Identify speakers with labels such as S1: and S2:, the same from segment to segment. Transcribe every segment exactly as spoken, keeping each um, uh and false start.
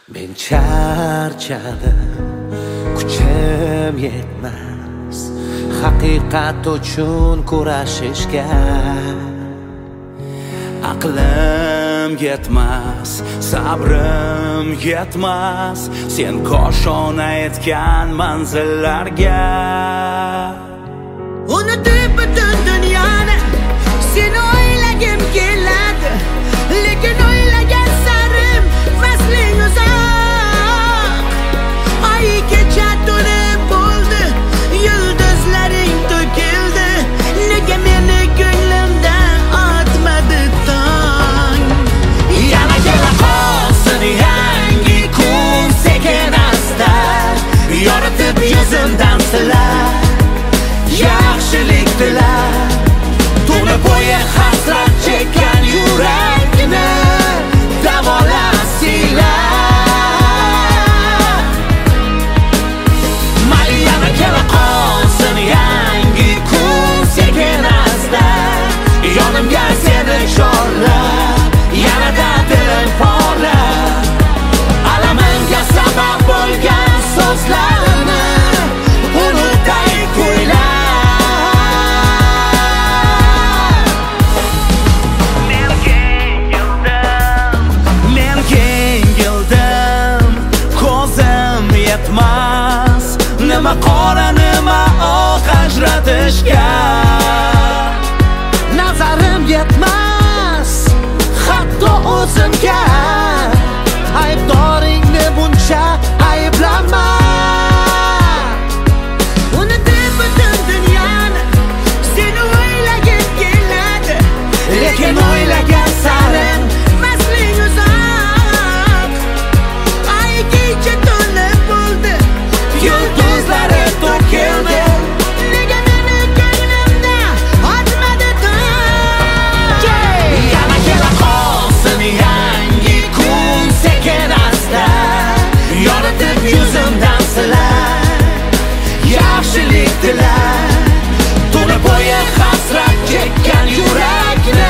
S1: Men charchadim, kuchim yetmas haqiqat uchun kurashishga. Aqlim yetmas, sabrim yetmas sen qo'shona etgan manzillarga.
S2: Unutib butun dunyoni seni o'ylagim keladi, lekin o'ylagan sarim fasling uzoq. Ay kecha to'lib bo'ldi, yulduzlaring to'kildi, nega meni ko'nglimdan otmadi tong?
S1: Yana kela qolsin yangi kun sekin asta, yoritib yuzimdan silar yaxshilik tilar. Tuni bo'yi hasrat chekkan yurakni davolasinglar. Mayli yana kela qolsin yangi kun sekin asta, yonimga seni chorlab yanada dilim porlab, alamimga sabab bo'lgan so'zlarni unutay qo'ylar. Nima qora nima oq ajratishga. Nazarim yetmas hatto o'zimga, aybdoringni buncha ayblama.
S2: Unutib butun dunyoni seni o'ylagim keladi,
S1: lekin o'ylagan sarim
S2: fasling uzoq. Ay kecha to'lib bo'ldi,
S1: yulduzlari to'kildi,
S2: nega meni ko'nglimda otmadi tong?
S1: yana kela qolsin yangi kun sekin asta, yoritib yuzimdan silar yaxshilik tilar. Tuni bo'yi hasrat chekkan yurakni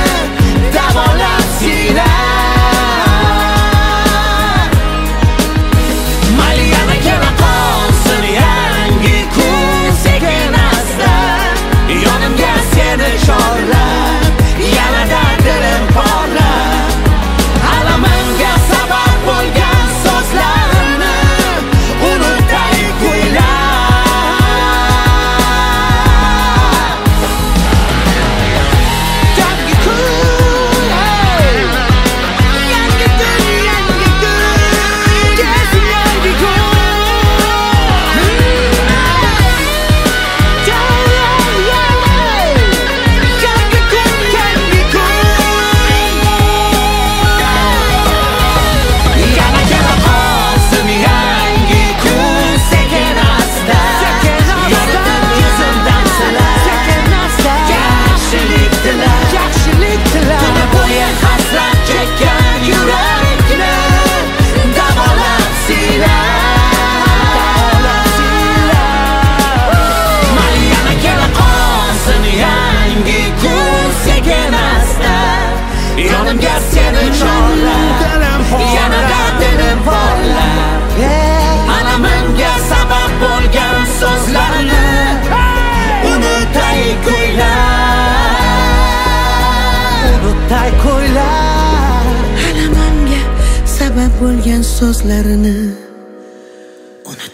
S1: davolasinglar. Mayli yana kela qolsin yangi kun sekin asta, yonimga seni chorlab yanada dilim porlab, alamimga sabab bo'lgan so'zlarni unutay qo'ylar. Yangi kun,
S2: yangi kun, yangi kun,
S1: kelsin yangi kun. Yana kela qolsin yangi kun sekin asta, yoritib yuzimdan silar yaxshilik tilar. Tuni bo'yi hasrat chekkan yurakni davolasinglar. Mayli yana kela qolsin yangi kun sekin asta, yonimga seni chorlab yanada dilim porlab, alamimga sabab bo'lgan so'zlarni unutay qo'ylar. Unutay qo'ylar.
S2: alamimga sabab bo'lgan so'zlarini unut